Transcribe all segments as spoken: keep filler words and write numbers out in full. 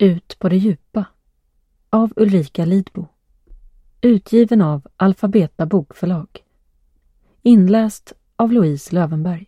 Ut på det djupa av Ulrika Lidbo. Utgiven av Alfabeta bokförlag. Inläst av Louise Lövenberg.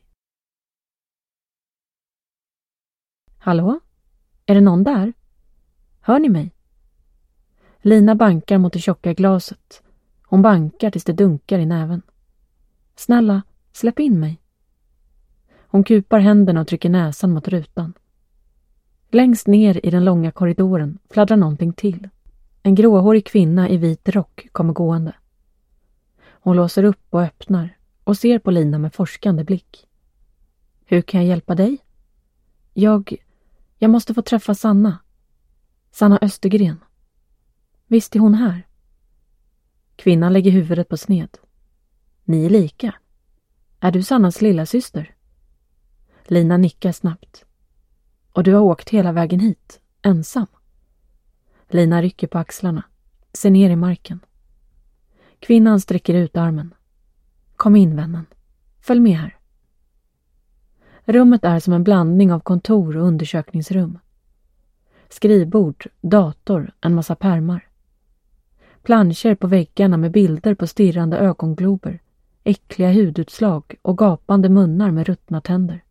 Hallå? Är det någon där? Hör ni mig? Lina bankar mot det tjocka glaset. Hon bankar tills det dunkar i näven. Snälla, släpp in mig. Hon kupar händerna och trycker näsan mot rutan. Längst ner i den långa korridoren fladdrar någonting till. En gråhårig kvinna i vit rock kommer gående. Hon låser upp och öppnar och ser på Lina med forskande blick. Hur kan jag hjälpa dig? Jag... Jag måste få träffa Sanna. Sanna Östergren. Visst är hon här? Kvinnan lägger huvudet på sned. Ni är lika. Är du Sannas lilla syster? Lina nickar snabbt. Och du har åkt hela vägen hit, ensam. Lina rycker på axlarna, ser ner i marken. Kvinnan sträcker ut armen. Kom in, vännen. Följ med här. Rummet är som en blandning av kontor och undersökningsrum. Skrivbord, dator, en massa pärmar. Planscher på väggarna med bilder på stirrande ögonglober, äckliga hudutslag och gapande munnar med ruttna tänder.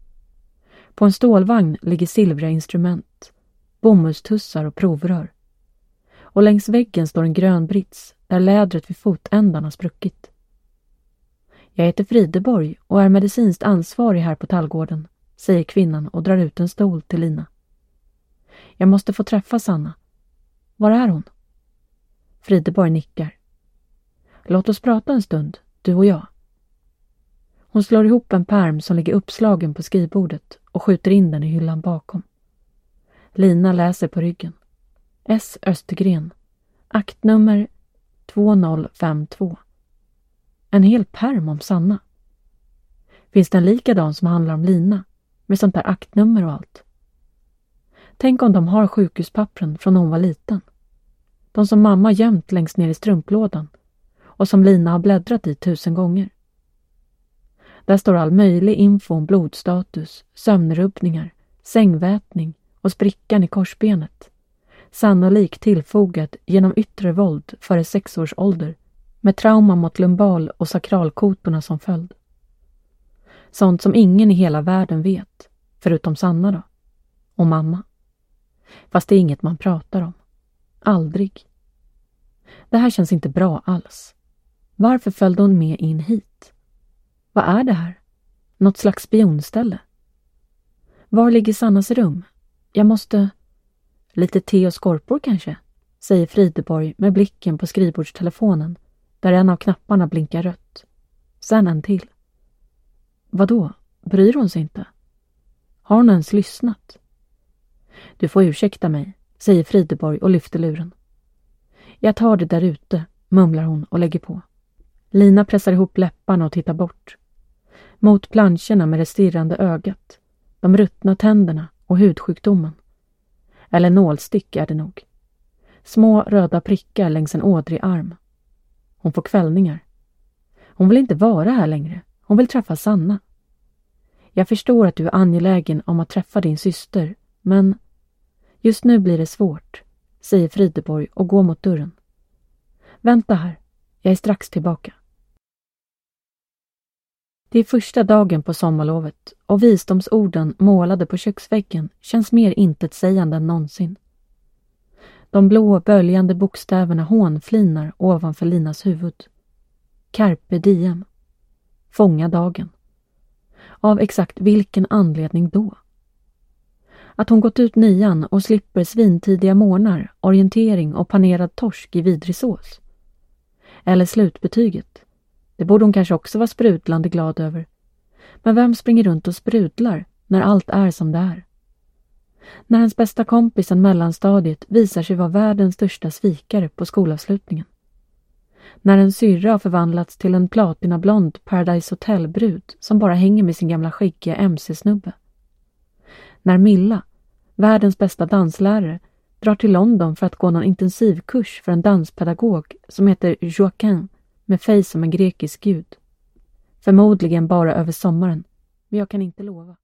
På en stålvagn ligger silvriga instrument, bomullstussar och provrör. Och längs väggen står en grön brits där lädret vid fotändarna spruckit. Jag heter Frideborg och är medicinskt ansvarig här på Tallgården, säger kvinnan och drar ut en stol till Lina. Jag måste få träffa Sanna. Var är hon? Frideborg nickar. Låt oss prata en stund, du och jag. Hon slår ihop en pärm som ligger uppslagen på skrivbordet och skjuter in den i hyllan bakom. Lina läser på ryggen. S. Östergren. Aktnummer två noll fem två. En hel pärm om Sanna. Finns det en likadan som handlar om Lina, med sånt där aktnummer och allt? Tänk om de har sjukhuspappren från när hon var liten. De som mamma gömt längst ner i strumplådan och som Lina har bläddrat i tusen gånger. Där står all möjlig info om blodstatus, sömnrubbningar, sängvätning och sprickan i korsbenet. Sannolikt tillfogat genom yttre våld före sex års ålder med trauma mot lumbal och sakralkotorna som följd. Sånt som ingen i hela världen vet, förutom Sanna då. Och mamma. Fast det är inget man pratar om. Aldrig. Det här känns inte bra alls. Varför följde hon med in hit? Vad är det här? Något slags spionställe? Var ligger Sannas rum? Jag måste... Lite te och skorpor kanske, säger Frideborg med blicken på skrivbordstelefonen där en av knapparna blinkar rött. Sen en till. Vadå? Bryr hon sig inte? Har hon ens lyssnat? Du får ursäkta mig, säger Frideborg och lyfter luren. Jag tar det där ute, mumlar hon och lägger på. Lina pressar ihop läpparna och tittar bort. Mot planscherna med det stirrande ögat, de ruttna tänderna och hudsjukdomen. Eller nålstick är det nog. Små röda prickar längs en ådrig arm. Hon får kvällningar. Hon vill inte vara här längre. Hon vill träffa Sanna. Jag förstår att du är angelägen om att träffa din syster, men just nu blir det svårt, säger Frideborg och går mot dörren. Vänta här, jag är strax tillbaka. Det är första dagen på sommarlovet och visdomsorden målade på köksväggen känns mer intetsägande än någonsin. De blå böljande bokstäverna hånflinar ovanför Linas huvud. Carpe diem. Fånga dagen. Av exakt vilken anledning då? Att hon gått ut nian och slipper svintidiga morgnar, orientering och panerad torsk i vidrig sås. Eller slutbetyget. Det borde hon kanske också vara sprudlande glad över. Men vem springer runt och sprudlar när allt är som det är? När ens bästa kompisen mellanstadiet visar sig vara världens största svikare på skolavslutningen. När en syrra har förvandlats till en platinablond Paradise Hotel-brud som bara hänger med sin gamla skäggiga M C-snubbe. När Milla, världens bästa danslärare, drar till London för att gå någon intensivkurs för en danspedagog som heter Joaquin med fej som en grekisk gud. Förmodligen bara över sommaren, men jag kan inte lova.